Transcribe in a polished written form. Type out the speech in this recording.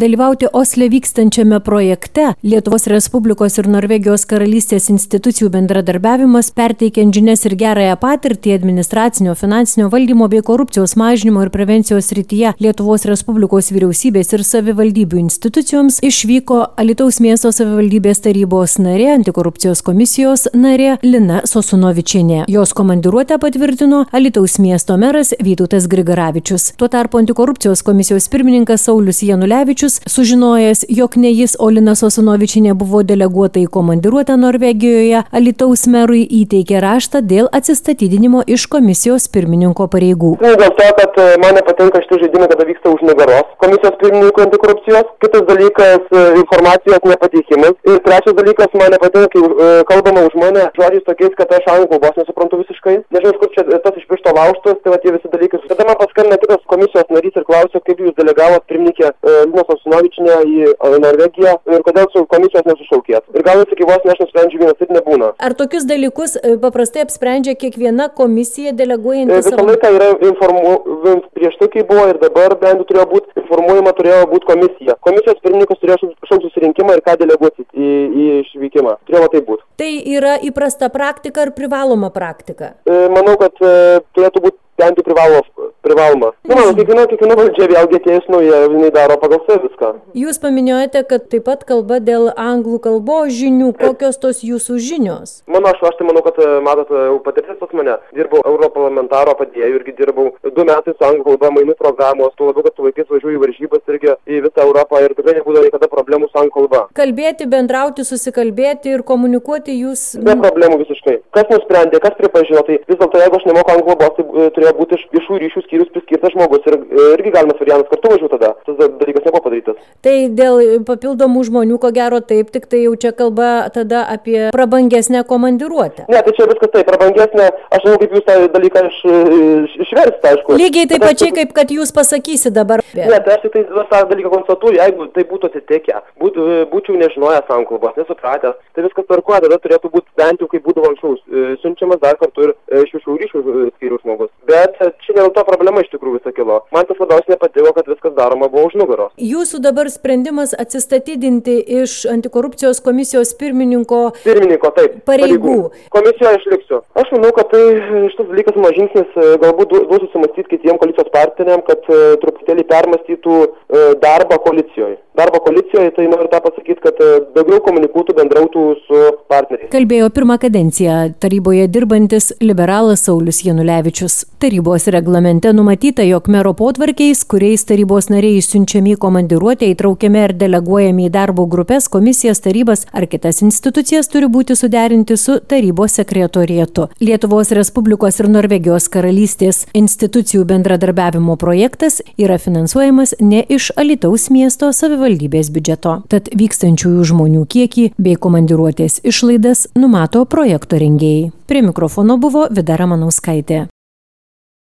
dalyvauti Osle vykstančiame projekte Lietuvos Respublikos ir Norvegijos karalystės institucijų bendradarbiavimas, perteikiant žinias ir gerąją patirtį administracinio, finansinio valdymo bei korupcijos mažinimo ir prevencijos srityje Lietuvos Respublikos vyriausybės ir savivaldybių institucijoms, išvyko Alytaus miesto savivaldybės tarybos narė, antikorupcijos komisijos narė Lina Sosunovičienė. Jos komandiruotę patvirtino Alytaus miesto meras Vytautas Grigaravičius. Tuo tarpu antikorupcijos komisijos pirmininkas Saulius Janulevičius, sužinojęs, jog ne jis, o Lina Sosunovičienė buvo deleguota į komandiruotę Norvegijoje, Alytaus merui įteikė raštą dėl atsistatydinimo iš komisijos pirmininko pareigų. Dėl to, kad man nepatinka šitie žaidimai, kada vyksta už nugaros komisijos pirmininko antikorupcijos. Kitas dalykas - informacijos nepateikimas. Ir trečias dalykas - man nepatinka, kai kalbama už mane žodžiais tokiais, kad aš anglų kalbos nesuprantu visiškai. Nežinau, kur čia tas iš piršto laužtas, tai va tie visi dalykai. Tada man paskambino kitas komisijos narys ir klausė, kaip jūs delegavot pirmininkę Liną Sosunovičienę į Norvegiją ir kodėl su komisijos nesušaukėt. Ir gal iki vos aš nusprendžiu vienas, taip nebūna. Ar tokius dalykus paprastai apsprendžia kiekviena komisija deleguojanti savo? Visą laiką yra prieš tai, kai buvo ir dabar bent turėjo būti informuojama, turėjo būti komisija. Komisijos pirmininkas turėjo šaukti susirinkimą ir ką deleguoti į išvykimą. Turėjo tai būti. Tai yra įprasta praktika ar privaloma praktika? Manau, kad turėtų būti bent privaloma. Kiekviena valdžia vėlgi atėjus nauja, jinai daro pagal save viską. Jūs paminėjote, kad taip pat kalba dėl anglų kalbos žinių. Kokios tos jūsų žinios? Aš tai manau, kad matot, patirtis pas mane. Dirbau europarlamentaro padėjėjų irgi dirbau 2 metai su anglų kalba, mainų programos, tuo labiau, kad su vaikais važiuoju į varžybas irgi į visą Europą ir tikrai nebūdavo niekada problemų su anglų kalba. Kalbėti, bendrauti, susikalbėti ir komunikuoti jūs... Be problemų visiškai. Kas nusprendė, kas pripažino, tai vis dėlto, jeigu aš nemoku anglų kalbos, tai turėjo būti iš viešųjų ryšių skyrius priskirtas žmogus ir irgi galimas variantas kartu važiuoti tada. Tas dalykas nebuvo padarytas. Tai dėl papildomų žmonių, ko gero taip, tik tai jau čia kalba tada apie prabangesnę komandiruotę. Ne, tai čia viskas taip, prabangesnė, aš žinau, kaip jūs tą dalyką išversite, aišku. Lygiai taip pačiai, kaip kad jūs pasakysit dabar. Ne, tai aš tik tą dalyką konstatuoju, jeigu tai būtų atsitikę, būčiau nežinojęs anglų kalbos, nesupratęs, tai viskas tvarkoja, tada turėtų būti bent jau kaip būdavo anksčiau, siunčiamas dar kartu ir iš viešųjų ryšių skyrių žmogus. Bet čia dėl to problema iš tikrųjų visą kilo. Man tas labiausiai nepatiko, kad viskas daroma buvo už nugaros. Jūsų dabar sprendimas atsistatydinti iš antikorupcijos komisijos pirmininko taip, pareigų. Komisijoje išliksiu. Aš manau, kad tai šitas dalykas mano žingsnis galbūt duos susimastyti kitiem koalicijos partneriam, kad truputėlį permastytų darbą koalicijoje. Darbo koalicijoje, tai noriu tą pasakyti, kad daugiau komunikuotų, bendrautų su partneriais. Kalbėjo pirmą kadenciją taryboje dirbantis liberalas Saulius Janulevičius. Tarybos reglamente numatyta, jog mero potvarkiais, kuriais tarybos nariai siunčiami į komandiruotę, įtraukiami ar deleguojami į darbo grupės, komisijas, tarybas ar kitas institucijas, turi būti suderinti su tarybos sekretorietu. Lietuvos Respublikos ir Norvegijos karalystės institucijų bendradarbiavimo projektas yra finansuojamas ne iš Alytaus miesto savivaldybės biudžeto. Tad vykstančiųjų žmonių kiekį bei komandiruotės išlaidas numato projekto rengėjai. Prie mikrofono buvo Vida Ramanauskaitė.